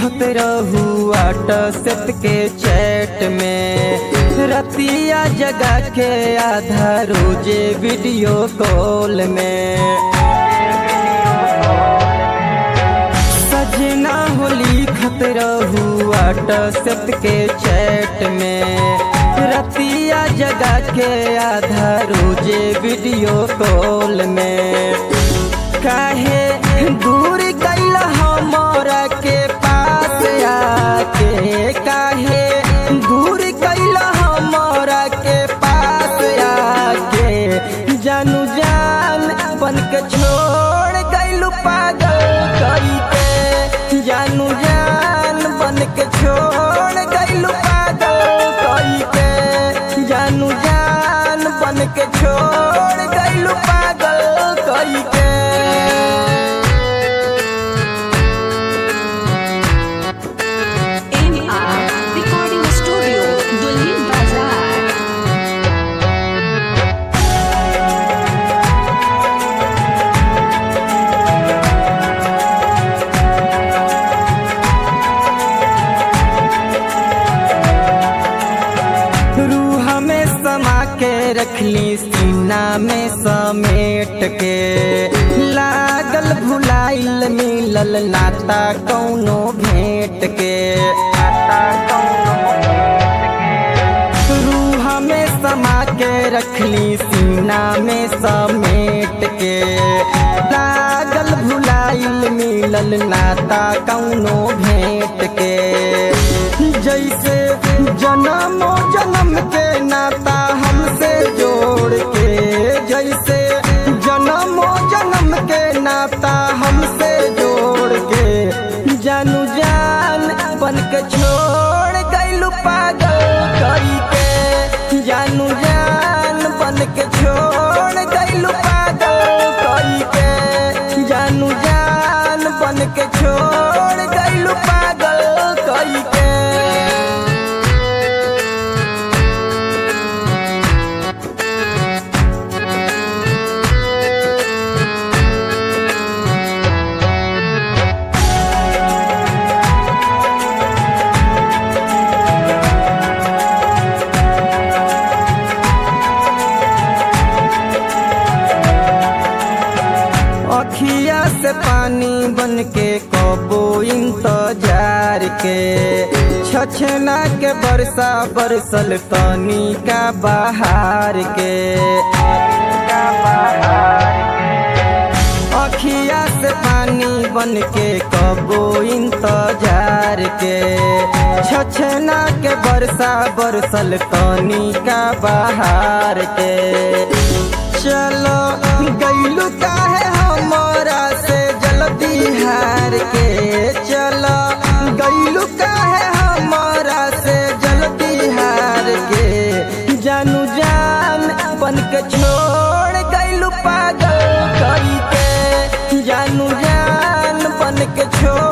लिखत रहू व्हाट्सएप के चैट में, रतिया जगा के आधा रोजे वीडियो कॉल में। सजना हो लिखत रहू व्हाट्सएप के चैट में, रतिया जगा के आधा रोजे वीडियो कॉल में। काहे दूर कैला हमरा के पास आके, काहे दूर कैला हमरा के पास आके, जानू जान बन के छोड़ गइलू पागल कई के, जानू जान बन के छोड़ गइलू पागल कई के, जानू जान बन के छोड़ गइलू पागल कई के। Recording Studio, Dulhin Bazaar. रूह में समा के रखली सीना में समेट के, लागल भुलाइल मिलल नाता कौनो भेंट के। रूह में समा के रखली सीना में समेट के, लागल भुलाइल मिलल नाता कौनो भेंट के। जैसे जन्मों जन्म के नाता हमसे जोड़ के, जैसे जन्मों जन्म के नाता हमसे जोड़ के, जानू जान बन के छोड़ गइलू पागल कई के, जानू जान बन के छोड़ गइलू पागल कई के, जानू जान बन के छोड़ गइलू पागल कई के। अखिया से पानी बन के कबो इंतजार के, छछना के बरसा बरसल तनी का बहार के। अखिया से पानी बन के कबो इंतजार के, छछना के बरसा बरसल तनी का बहार के। चलो गइलू काहे हमरा से जल्दी हार के, चलो गइलू काहे हमरा से जल्दी हार के, जानू जान बन के छोड़ गइलू पागल कई के, जानू जान बन के छोड़